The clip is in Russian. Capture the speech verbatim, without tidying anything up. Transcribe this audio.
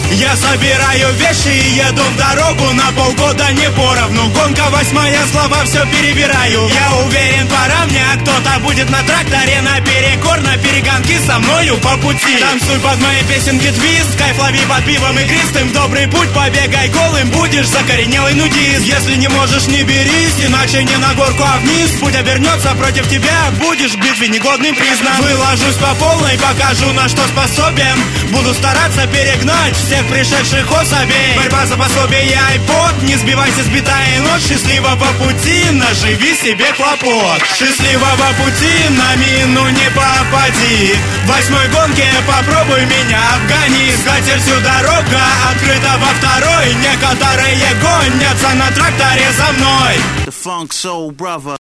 Я собираю вещи и еду в дорогу, на полгода не поровну. Гонка восьмая, слова все перебираю. Я уверен, пора мне, а кто-то будет на тракторе наперекор, на перегонки со мною по пути. Танцуй под мои песенки твист, кайф лови под пивом игристым. В добрый путь побегай голым, будешь закоренелый нудист. Если не можешь, не берись, иначе не на горку, а вниз. Путь обернется против тебя, будешь к битве негодным признан. Выложусь по полной, покажу, на что способен. Буду стараться перегнать всех пришедших особей. Борьба за пособие и пот, не сбивайся с бита и нож. Счастливого пути, наживи себе хлопот. Счастливого пути, на мину не попади. В восьмой гонке попробуй меня обгони. Скатерть всю дорога открыта во второй. Некоторые гонятся на тракторе за мной. The Funk Soul Brother.